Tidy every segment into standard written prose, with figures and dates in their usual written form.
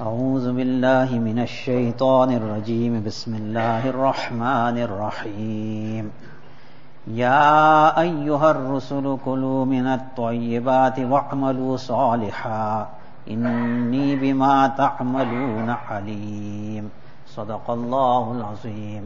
أعوذ بالله من الشيطان الرجيم بسم الله الرحمن الرحيم يا أيها الرسل كلوا من الطيبات واعملوا صالحا إني بما تعملون عليم صدق الله العظيم.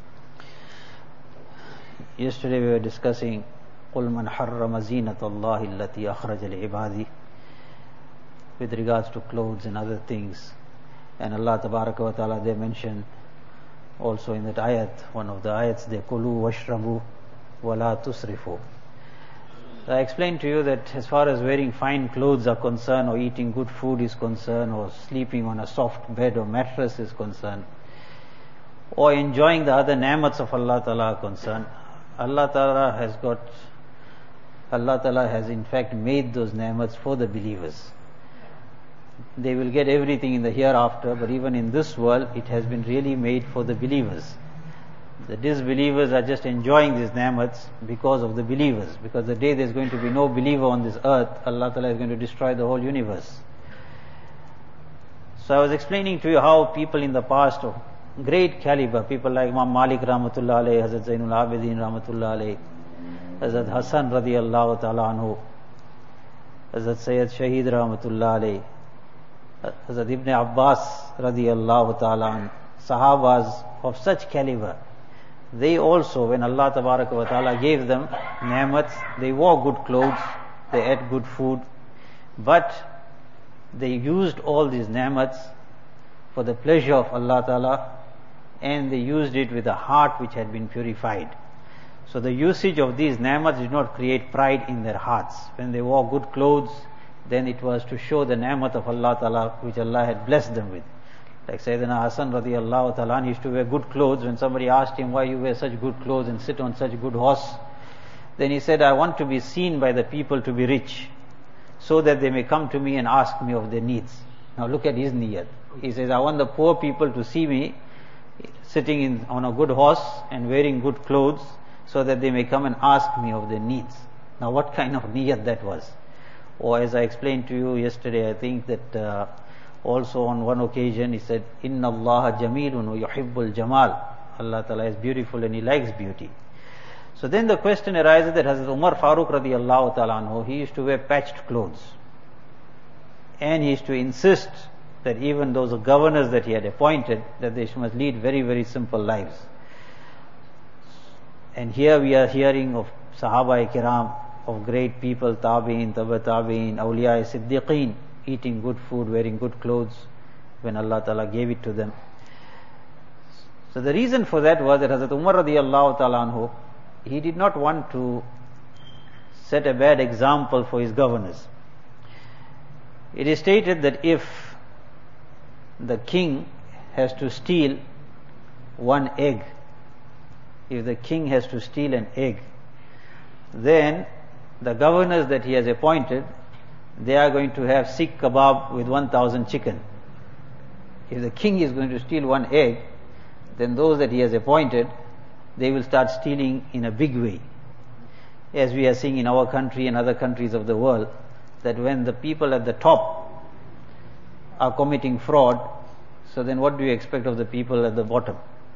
Yesterday we were discussing قل من حرم زينة الله التي أخرج لعباده with regards to clothes and other things, and Allah Tabaraka wa Ta'ala they mentioned also in that ayat, one of the ayats, they kulu washrabu wala tusrifu. So I explained to you that as far as wearing fine clothes are concerned, or eating good food is concerned, or sleeping on a soft bed or mattress is concerned, or enjoying the other ni'mats of Allah Ta'ala are concerned, Allah Ta'ala has in fact made those ni'mats for the believers. They will get everything in the hereafter, but even in this world it has been really made for the believers. The disbelievers are just enjoying these ni'mats because of the believers, because the day there is going to be no believer on this earth, Allah Ta'ala is going to destroy the whole universe. So I was explaining to you how people in the past of great caliber, people like Imam Malik Rahmatullah alayhi, Hazrat Zainul Abidin Rahmatullah alayhi, Hazrat Hassan radiyallahu ta'ala anhu, Hazrat Sayyid Shaheed Rahmatullah alayhi, Hazrat Ibn Abbas radiyallahu ta'ala an, Sahabas of such caliber, they also, when Allah Tabaraka wa Ta'ala gave them ni'mats, they wore good clothes, they ate good food, but they used all these ni'mats for the pleasure of Allah Ta'ala, and they used it with a heart which had been purified. So the usage of these ni'mats did not create pride in their hearts. When they wore good clothes, then it was to show the ni'mat of Allah Ta'ala which Allah had blessed them with. Like Sayyidina Hassan radiyallahu ta'ala, he used to wear good clothes. When somebody asked him, why you wear such good clothes and sit on such good horse, then he said, I want to be seen by the people to be rich, so that they may come to me and ask me of their needs. Now look at his niyat. He says, I want the poor people to see me sitting on a good horse and wearing good clothes, so that they may come and ask me of their needs. Now what kind of niyat that was? Or as I explained to you yesterday, I think that also on one occasion he said, Inna Allah jamilun wa yuhibbul jamal. Allah Ta'ala is beautiful and He likes beauty. So then the question arises that Hazrat Umar Farooq radiyallahu ta'ala anhu, he used to wear patched clothes. And he used to insist that even those governors that he had appointed, that they must lead very, very simple lives. And here we are hearing of Sahaba-i-Kiram, of great people, Tabi'in, Taba Tabi'in, Awliya Siddiqeen, eating good food, wearing good clothes, when Allah Ta'ala gave it to them. So the reason for that was that Hazrat Umar radiyallahu ta'ala anhu, he did not want to set a bad example for his governors. It is stated that if the king has to steal one egg, if the king has to steal an egg, then the governors that he has appointed, they are going to have sikh kebab with 1,000 chicken. If the king is going to steal one egg, then those that he has appointed, they will start stealing in a big way. As we are seeing in our country and other countries of the world, that when the people at the top are committing fraud, so then what do you expect of the people at the bottom?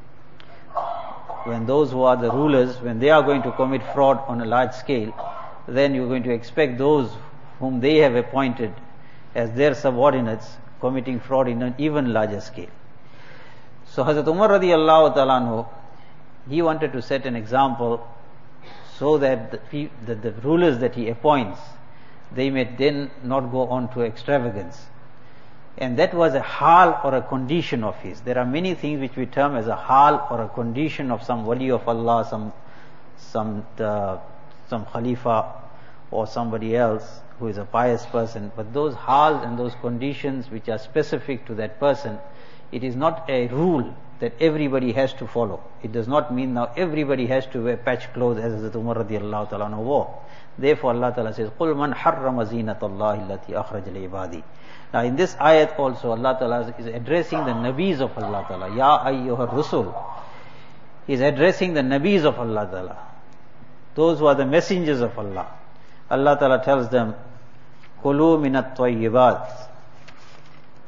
When those who are the rulers, when they are going to commit fraud on a large scale, then you're going to expect those whom they have appointed as their subordinates committing fraud in an even larger scale. So Hazrat Umar radiyallahu ta'ala anhu, he wanted to set an example so that the rulers that he appoints, they may then not go on to extravagance. And that was a hal or a condition of his. There are many things which we term as a hal or a condition of some wali of Allah, some khalifa or somebody else who is a pious person. But those hals and those conditions which are specific to that person, it is not a rule that everybody has to follow. It does not mean now everybody has to wear patch clothes as Hazrat Umar radiyallahu ta'ala anhu wore. Therefore Allah Ta'ala says, قُلْ مَنْ حَرَّمَ زِينَةَ اللَّهِ الَّتِي أَخْرَجَ لِعِبَادِهِ. Now in this ayat also Allah Ta'ala is addressing the Nabis of Allah Ta'ala. Ya ayyuhar rusul. He is addressing the Nabis of Allah Ta'ala. Those who are the messengers of Allah. Allah Ta'ala tells them, Kulu minat tayyibat.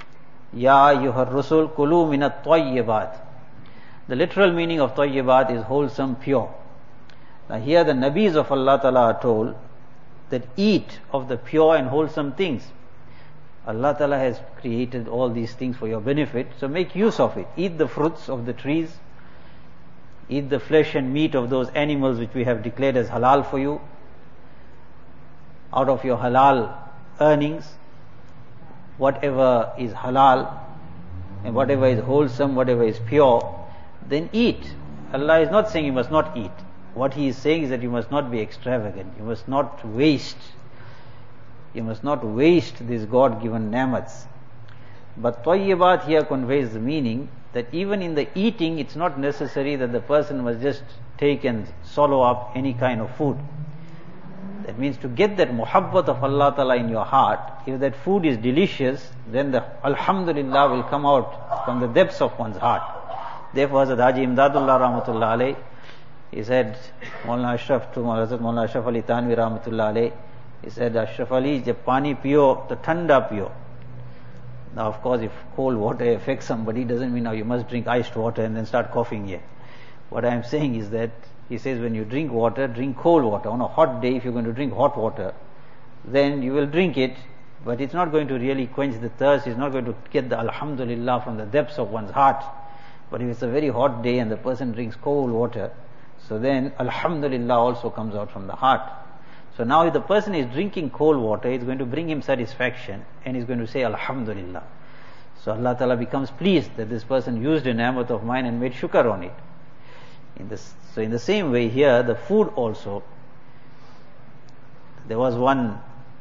Ya ayyuhar rusul kulu minat tayyibat. The literal meaning of tayyibat is wholesome, pure. Now here the Nabis of Allah Ta'ala are told that eat of the pure and wholesome things. Allah Ta'ala has created all these things for your benefit, so make use of it. Eat the fruits of the trees, eat the flesh and meat of those animals which we have declared as halal for you, out of your halal earnings, whatever is halal and whatever is wholesome, whatever is pure, then eat. Allah is not saying you must not eat. What He is saying is that you must not be extravagant, you must not waste. You must not waste these God-given ni'mats. But tayyibat here conveys the meaning that even in the eating, it's not necessary that the person must just take and swallow up any kind of food. That means to get that muhabbat of Allah Ta'ala in your heart, if that food is delicious, then the alhamdulillah will come out from the depths of one's heart. Therefore, Hazrat Haji Imdadullah Rahmatullah Alayh, he said, Maulana Ashraf to Hazrat Maulana Ashraf Ali Tanvi Rahmatullah Alayh, he said, Ashraf Ali, jab pani piyo, to thanda piyo. Now, of course, if cold water affects somebody, doesn't mean now you must drink iced water and then start coughing here. What I am saying is that, he says, when you drink water, drink cold water. On a hot day, if you're going to drink hot water, then you will drink it, but it's not going to really quench the thirst, it's not going to get the alhamdulillah from the depths of one's heart. But if it's a very hot day and the person drinks cold water, so then alhamdulillah also comes out from the heart. So now if the person is drinking cold water, it's going to bring him satisfaction and he's going to say alhamdulillah. So Allah Ta'ala becomes pleased that this person used a ni'mat of mine and made shukr on it. So in the same way here, the food also, there was one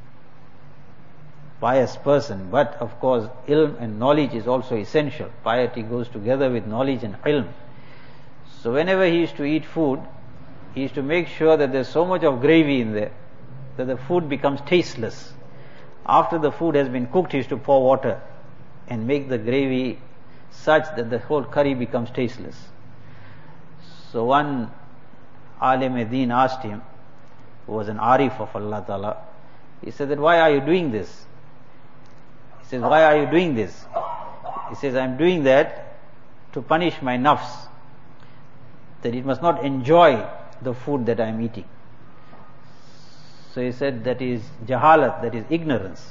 pious person, but of course ilm and knowledge is also essential. Piety goes together with knowledge and ilm. So whenever he used to eat food, he used to make sure that there's so much of gravy in there that the food becomes tasteless. After the food has been cooked, he used to pour water and make the gravy such that the whole curry becomes tasteless. So one Alim-e-Deen asked him, who was an Arif of Allah Ta'ala, he said that, why are you doing this? He says, why are you doing this? He says, I'm doing that to punish my nafs, that it must not enjoy the food that I'm eating. So he said, that is jahalat, that is ignorance.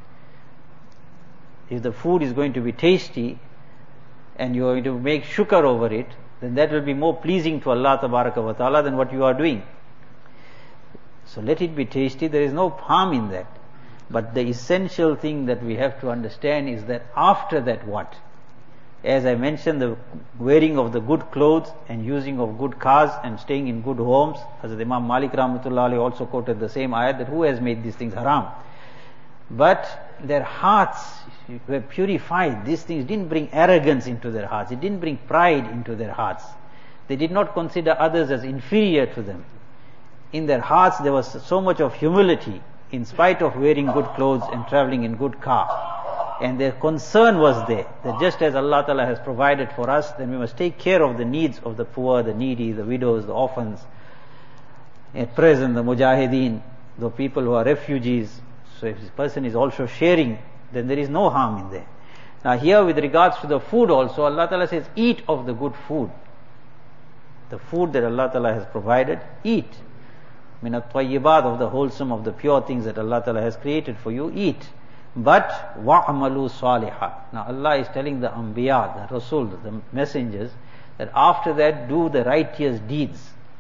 If the food is going to be tasty and you are going to make shukr over it, then that will be more pleasing to Allah Tabaraka wa Ta'ala than what you are doing. So let it be tasty, there is no harm in that. But the essential thing that we have to understand is that after that what? As I mentioned, the wearing of the good clothes and using of good cars and staying in good homes. Hazrat Imam Malik Rahmatullah Alayhi also quoted the same ayat that who has made these things haram? But their hearts were purified. These things didn't bring arrogance into their hearts. It didn't bring pride into their hearts. They did not consider others as inferior to them. In their hearts there was so much of humility in spite of wearing good clothes and traveling in good car. And their concern was there, that just as Allah Ta'ala has provided for us, then we must take care of the needs of the poor, the needy, the widows, the orphans. At present, the mujahideen, the people who are refugees. So if this person is also sharing, then there is no harm in there. Now here with regards to the food also, Allah Ta'ala says, eat of the good food. The food that Allah Ta'ala has provided, eat. Minat tayyibat, of the wholesome, of the pure things that Allah Ta'ala has created for you, eat. But wa'amalu salihah. Now Allah is telling the Anbiya, the Rasul, the messengers, that after that do the righteous deeds.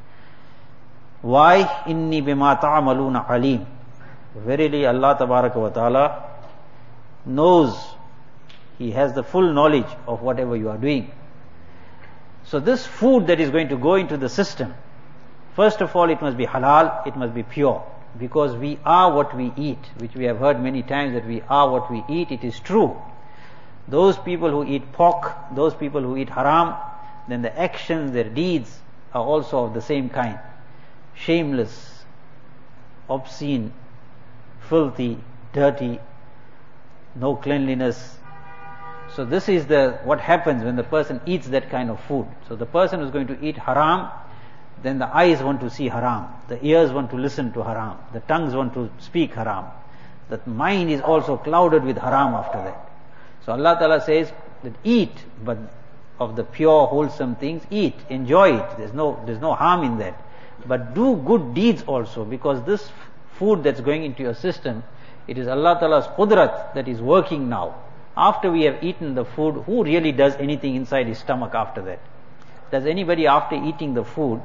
Why? Inni bima ta'amaluna alim. Verily Allah Tabaraka wa Ta'ala knows, He has the full knowledge of whatever you are doing. So this food that is going to go into the system, first of all it must be halal, it must be pure. Because we are what we eat, which we have heard many times that we are what we eat, it is true. Those people who eat pork, those people who eat haram, then the actions, their deeds are also of the same kind. Shameless, obscene, filthy, dirty, no cleanliness. So this is what happens when the person eats that kind of food. So the person who is going to eat haram, then the eyes want to see haram, the ears want to listen to haram, the tongues want to speak haram, the mind is also clouded with haram after that. So Allah Ta'ala says that eat, but of the pure, wholesome things, eat, enjoy it. There's no harm in that. But do good deeds also, because this food that's going into your system, it is Allah Ta'ala's qudrat that is working now. After we have eaten the food, who really does anything inside his stomach after that? Does anybody after eating the food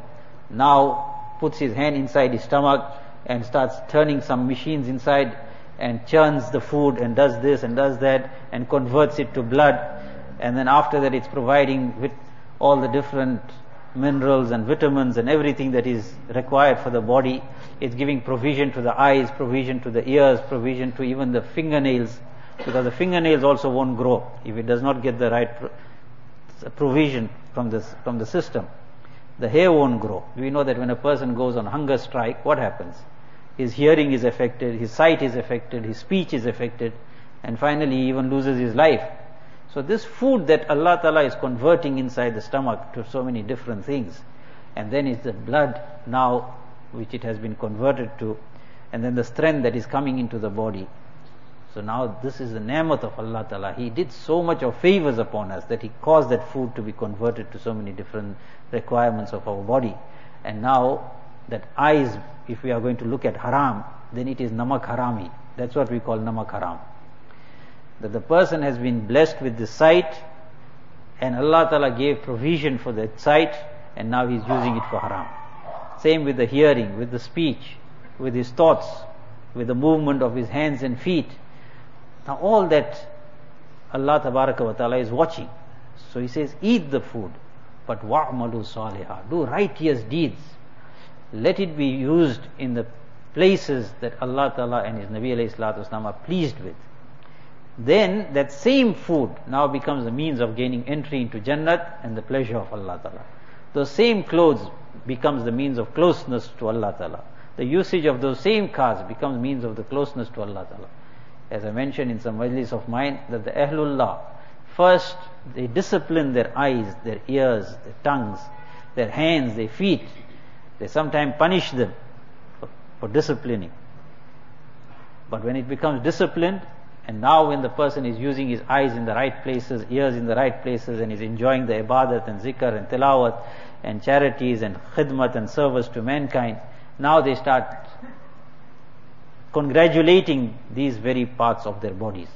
now puts his hand inside his stomach and starts turning some machines inside and churns the food and does this and does that and converts it to blood, and then after that it's providing with all the different minerals and vitamins and everything that is required for the body. It's giving provision to the eyes, provision to the ears, provision to even the fingernails, because the fingernails also won't grow if it does not get the right provision from the system. The hair won't grow. We know that when a person goes on hunger strike, what happens? His hearing is affected, his sight is affected, his speech is affected, and finally he even loses his life. So this food that Allah Ta'ala is converting inside the stomach to so many different things, and then it's the blood now which it has been converted to, and then the strength that is coming into the body. So now this is the ni'mat of Allah Ta'ala. He did so much of favors upon us that He caused that food to be converted to so many different requirements of our body. And now that eyes, if we are going to look at haram, then it is namak harami. That's what we call namak haram. That the person has been blessed with the sight, and Allah Ta'ala gave provision for that sight, and now he's using it for haram. Same with the hearing, with the speech, with his thoughts, with the movement of his hands and feet. Now all that Allah Tabaraka wa Ta'ala is watching. So He says, eat the food, but wa'malu salihah, do righteous deeds. Let it be used in the places that Allah Ta'ala and His Nabi alayhi salatu wasalam are pleased with. Then that same food now becomes the means of gaining entry into Jannat and the pleasure of Allah Ta'ala. Those same clothes becomes the means of closeness to Allah Ta'ala. The usage of those same cars becomes means of the closeness to Allah Ta'ala. As I mentioned in some majlis of mine, that the Ahlullah, first they discipline their eyes, their ears, their tongues, their hands, their feet. They sometimes punish them for disciplining. But when it becomes disciplined, and now when the person is using his eyes in the right places, ears in the right places, and is enjoying the ibadat and zikr and tilawat and charities and khidmat and service to mankind, now they start congratulating these very parts of their bodies.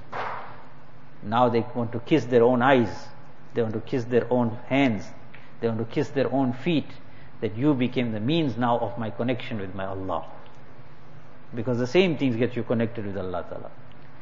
Now they want to kiss their own eyes, they want to kiss their own hands, they want to kiss their own feet, that you became the means now of my connection with my Allah. Because the same things get you connected with Allah Ta'ala.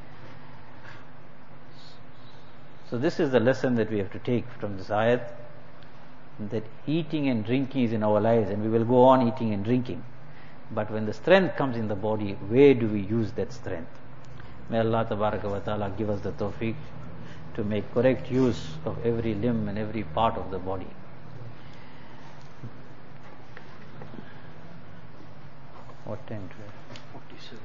So this is the lesson that we have to take from this ayat, that eating and drinking is in our lives, and we will go on eating and drinking. But when the strength comes in the body, where do we use that strength? May Allah Tabaraka wa Ta'ala give us the tawfiq to make correct use of every limb and every part of the body. What time do we have? 47.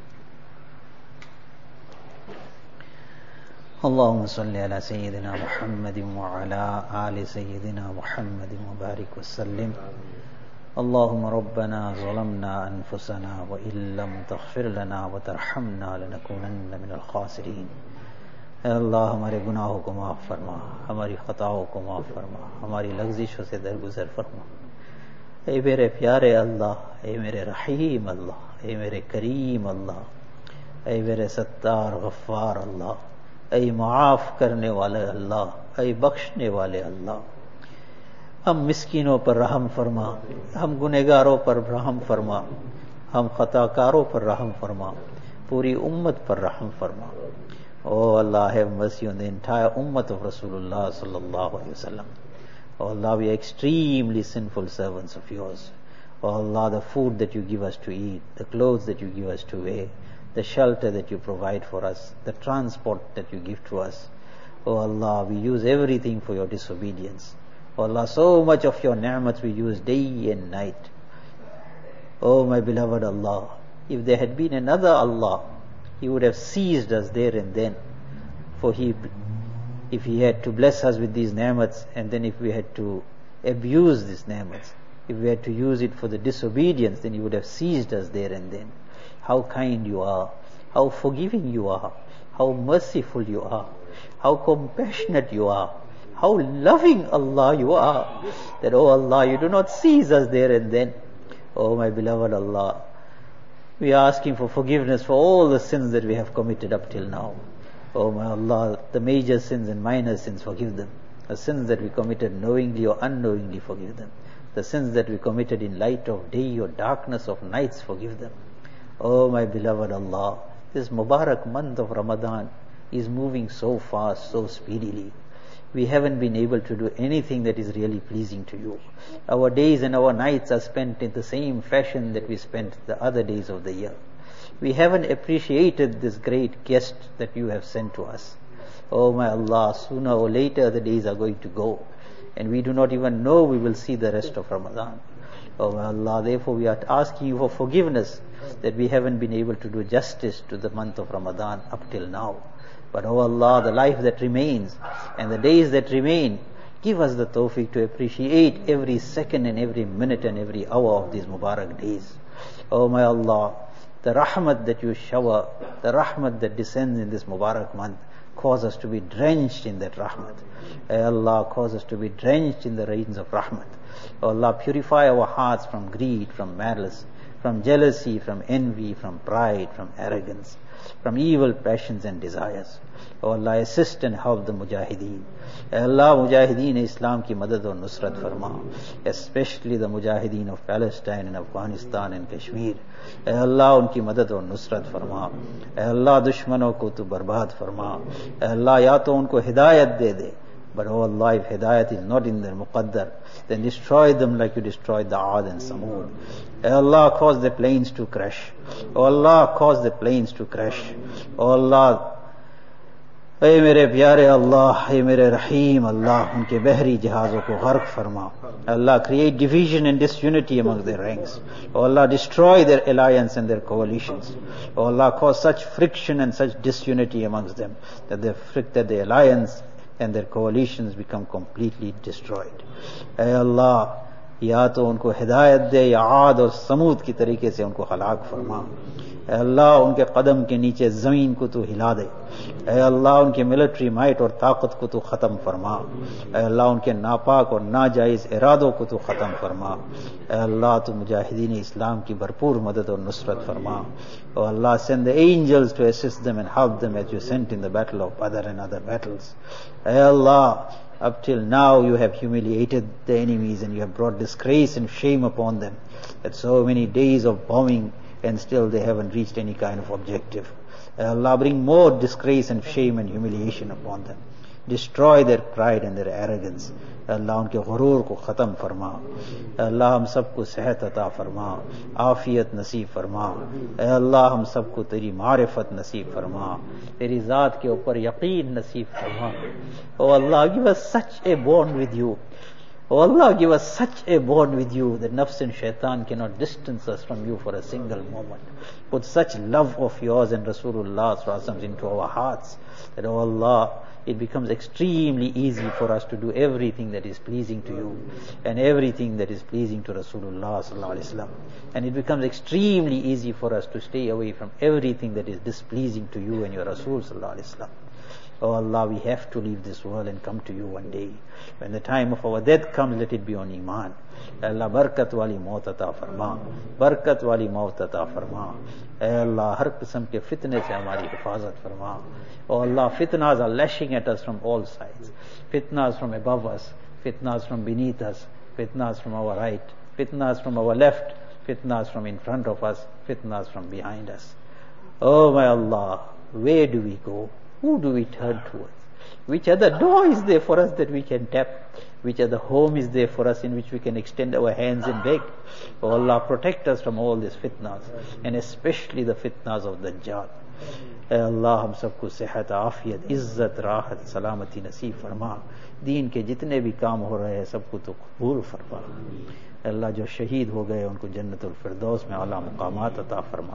اللهم صل على سيدنا محمد وعلى آل سيدنا محمد وبارك وسلم. اللهم ربنا ظلمنا أنفسنا وإن لم تغفر لنا وترحمنا لنكونن من الخاسرين. اے اللہ ہمارے گناہوں کو معاف فرما، ہماری خطاؤں کو معاف فرما، ہماری لغزشوں سے درگزر فرما. اے میرے پیارے اللہ، اے میرے رحیم اللہ، اے میرے کریم اللہ، اے میرے ستار غفار اللہ، اے معاف کرنے والے اللہ، اے بخشنے والے اللہ. ہم مسکینوں پر رحم فرما، ہم گنہگاروں پر رحم فرما، ہم خطا کاروں پر رحم فرما، پوری امت پر رحم فرما. Oh Allah, have mercy on the entire ummah of Rasulullah sallallahu alaihi wasallam. Oh Allah, we are extremely sinful servants of yours. Oh Allah, the food that you give us to eat, the clothes that you give us to wear, the shelter that you provide for us, the transport that you give to us. Oh Allah, we use everything for your disobedience. Oh Allah, so much of your ni'mats we use day and night. Oh my beloved Allah, if there had been another Allah, He would have seized us there and then. For if He had to bless us with these ni'mats, and then if we had to abuse these ni'mats, if we had to use it for the disobedience, then He would have seized us there and then. How kind you are, how forgiving you are, how merciful you are, how compassionate you are, how loving Allah you are, that, oh Allah, you do not seize us there and then. Oh my beloved Allah, we are asking for forgiveness for all the sins that we have committed up till now. Oh my Allah, the major sins and minor sins, forgive them. The sins that we committed knowingly or unknowingly, forgive them. The sins that we committed in light of day or darkness of nights, forgive them. Oh my beloved Allah, this Mubarak month of Ramadan is moving so fast, so speedily. We haven't been able to do anything that is really pleasing to you. Our days and our nights are spent in the same fashion that we spent the other days of the year. We haven't appreciated this great guest that you have sent to us. Oh my Allah, sooner or later the days are going to go, and we do not even know we will see the rest of Ramadan. Oh my Allah, therefore we are asking you for forgiveness that we haven't been able to do justice to the month of Ramadan up till now. But oh Allah, the life that remains and the days that remain, give us the tawfiq to appreciate every second and every minute and every hour of these Mubarak days. Oh my Allah, the rahmat that you shower, the rahmat that descends in this Mubarak month, cause us to be drenched in that rahmat. Oh Allah, cause us to be drenched in the rains of rahmat. Oh Allah, purify our hearts from greed, from malice, from jealousy, from envy, from pride, from arrogance, from evil passions and desires. Oh Allah, assist and help the Mujahideen. Oh Allah, Mujahideen Islam ki madad aur nusrat farma, especially the Mujahideen of Palestine and Afghanistan and Kashmir. Oh Allah, unki madad aur nusrat farma. Oh Allah, dushmanon ko tu barbad farma. Oh Allah, ya to unko hidayat de de. But oh Allah, if hidayat is not in their muqaddar, then destroy them like you destroyed the Aad and Samud. Oh Allah, cause the planes to crash. Oh Allah, cause the planes to crash. Oh Allah, اے میرے پیارے اللہ, اے میرے رحیم اللہ, ان کے بحری جہازوں کو غرق فرما. Allah, create division and disunity among their ranks. Oh Allah, destroy their alliance and their coalitions. Oh Allah, cause such friction and such disunity amongst them that the alliance and their coalitions become completely destroyed. اے اللہ, یا تو ان کو ہدایت دے یا عاد اور سمود کی طریقے سے ان کو ہلاک فرما. اے اللہ, ان کے قدم کے نیچے زمین کو تو ہلا دے. اے اللہ, ان کے ملٹری مائٹ اور طاقت کو تو ختم فرما. اے اللہ, ان کے ناپاک اور ناجائز ارادوں کو تو ختم فرما. اے اللہ, تو مجاہدین اسلام کی بھرپور مدد اور نصرت فرما. او اللہ, send the angels to assist them and help them as you sent in the battle of Badr and other battles. Eے Allah, up till now you have humiliated the enemies and you have brought disgrace and shame upon them. That so many days of bombing and still they haven't reached any kind of objective. Allah, bring more disgrace and shame and humiliation upon them. Destroy their pride and their arrogance. Allah, उनके गुरूर को ख़त्म फरमा. Allah, हम सबको सेहत अता फरमा, आफियत नसीब फरमा. Allah, हम सबको तेरी मारिफत नसीब फरमा, तेरी ज़ात के ऊपर यकीन नसीब फरमा. Oh Allah, give us such a bond with you. Oh Allah, give us such a bond with you that nafs and shaitan cannot distance us from you for a single moment. Put such love of yours and Rasulullah sallallahu alaihi wasallam into our hearts that, oh Allah, it becomes extremely easy for us to do everything that is pleasing to you and everything that is pleasing to Rasulullah sallallahu alaihi wasallam. And it becomes extremely easy for us to stay away from everything that is displeasing to you and your Rasul sallallahu alaihi wasallam. Oh Allah, we have to leave this world and come to you one day. When the time of our death comes, let it be on Iman. Allah, barakat wali maut ata farma, barakat wali maut ata farma. Allah, har qisam ke fitne se hamari hifazat farma. Oh Allah, fitnas are lashing at us from all sides. Fitnas from above us, fitnas from beneath us, fitnas from our right, fitnas from our left, fitnas from in front of us, fitnas from behind us. Oh my Allah, where do we go? Who do we turn towards? Which other door is there for us that we can tap? Which other home is there for us in which we can extend our hands and beg? Oh Allah, protect us from all these fitnas, and especially the fitnas of Dajjal. اے اللہ, ہم سب کو صحت, عافیت, عزت, راحت, سلامتی نصیب فرما. دین کے جتنے بھی کام ہو رہے ہیں سب کو تو قبول فرما. اے اللہ, جو شہید ہو گئے ان کو جنت الفردوس میں اعلیٰ مقامات عطا فرما.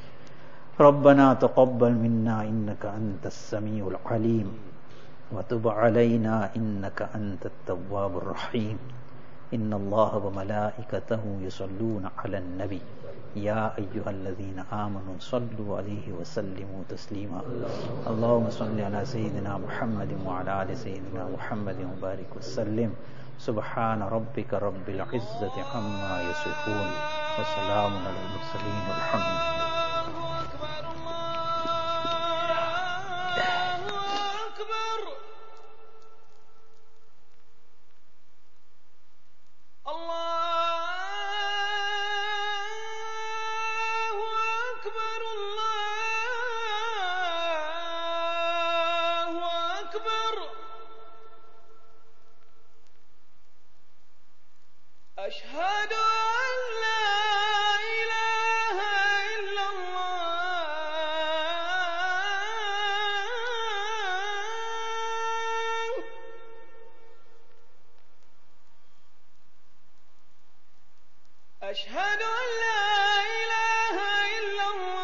ربنا تقبل منا انك انت السميع العليم وتب علينا انك انت التواب الرحيم. ان الله وملائكته يصلون على النبي يا أيها الذين آمنوا صلوا عليه وسلموا تسليما اللهم صل على سيدنا محمد وعلى آل سيدنا محمد وبارك وسلم سبحان ربك رب العزة عما يصفون وسلام على المرسلين والحمد لله. أشهد أن لا إله إلا الله. أشهد أن لا إله إلا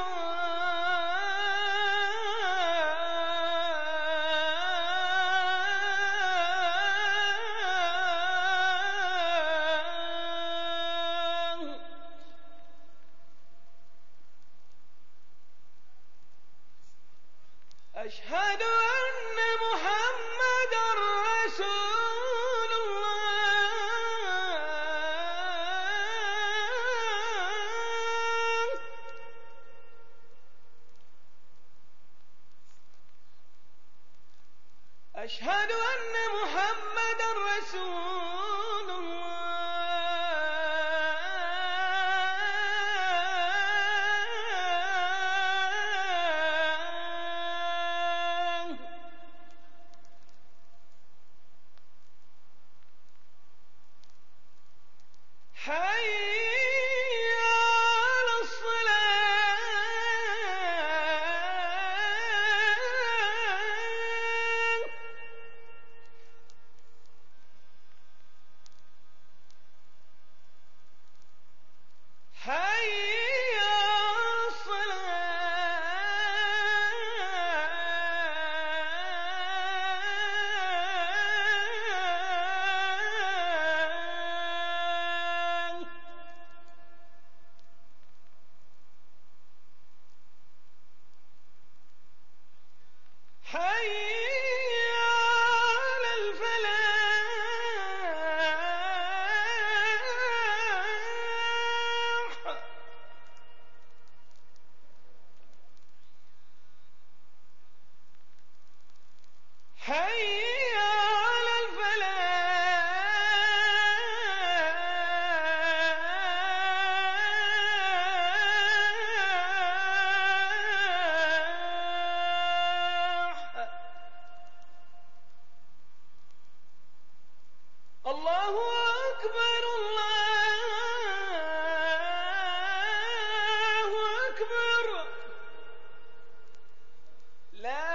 الله. أشهد أن محمدًا رسول الله. أشهد أن محمدًا رسول الله. حي على الصلاة. حي على الصلاة. حي على الفلاح. حي على الفلاح. الله أكبر الله أكبر. لا